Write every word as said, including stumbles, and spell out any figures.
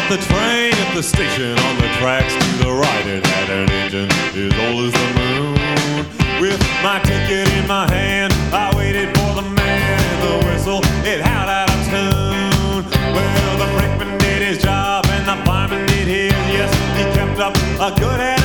The train at the station on the tracks to the right. It had an engine as old as the moon. With my ticket in my hand, I waited for the man in the whistle. It howled out of tune. Well, the brakeman did his job and the fireman did his. Yes, he kept up a good